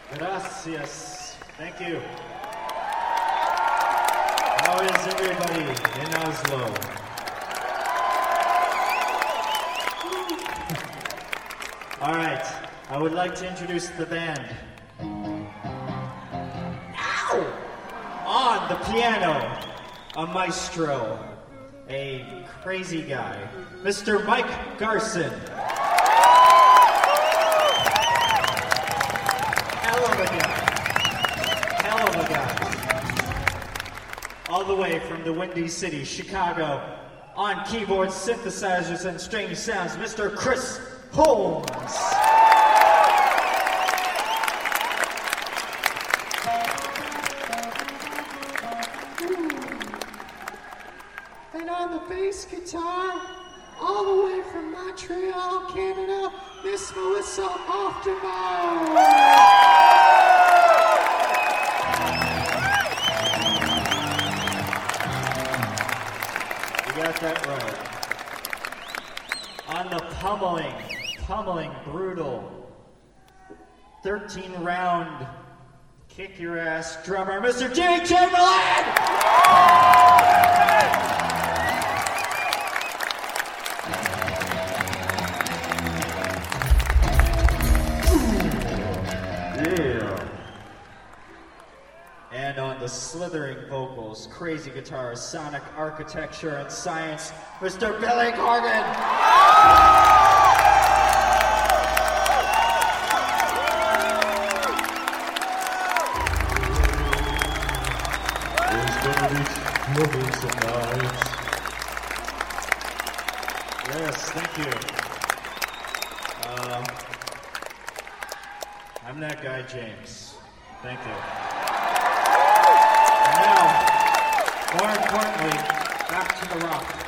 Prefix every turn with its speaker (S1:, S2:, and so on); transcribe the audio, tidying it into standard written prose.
S1: Gracias. Thank you. How is everybody in Oslo? All right, I would like to introduce the band. Ow! On the piano, a maestro, a crazy guy, Mr. Mike Garson. Hell of a guy. Hell of a guy. All the way from the Windy City, Chicago, on keyboards, synthesizers, and strange sounds, Mr. Chris Holmes.
S2: And on the bass guitar, all the way from Montreal, Canada, Miss Melissa Oftenmeyer.
S1: You got that right. On the pummeling, brutal, 13-round, kick-your-ass drummer, Mr. Jimmy Chamberlain! And on the slithering vocals, crazy guitar, sonic architecture, and science, Mr. Billy Corgan! Yes, thank you. I'm that guy, James. Thank you. And now, more importantly, back to the rock.